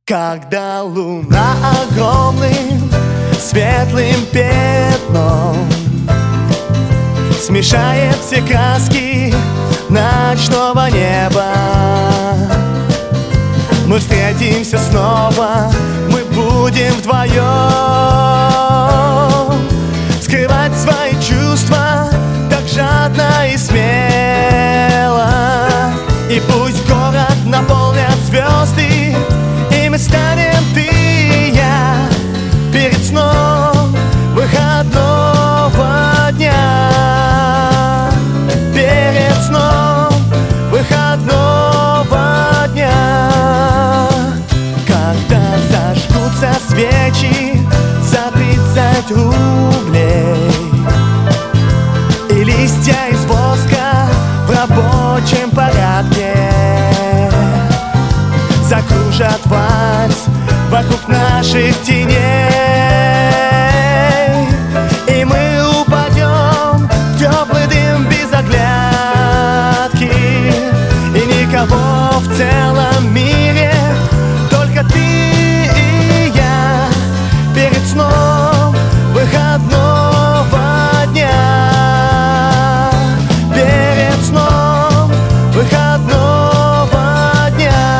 Когда луна огромным светлым пятном смешает все краски ночного неба, мы встретимся снова, мы будем вдвоем скрывать свои чувства так жадно и смело. И пусть город наполнят звезды, и мы станем ты и я перед сном выходного дня. Перед сном выходного дня, когда зажгутся свечи за 30 рублей и листья из воска в рабочем порядке закружат вальс вокруг наших теней, и мы упадем в теплый дым без оглядки, и никого в целом мире, только ты и я перед сном выходного дня. Перед сном выходного дня.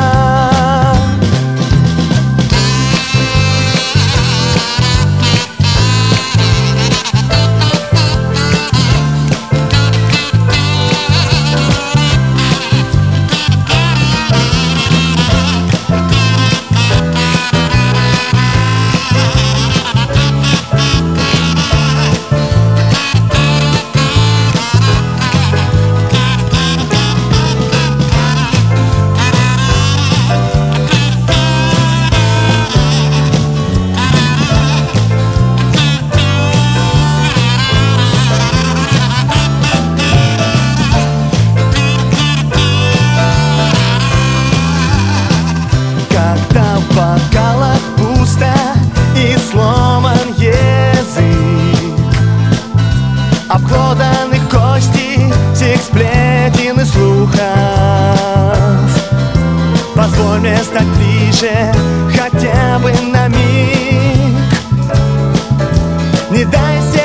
Когда в бокалах пусто и сломан язык, обглоданы кости всех сплетен и слухов, позволь мне стать ближе хотя бы на миг. Не дай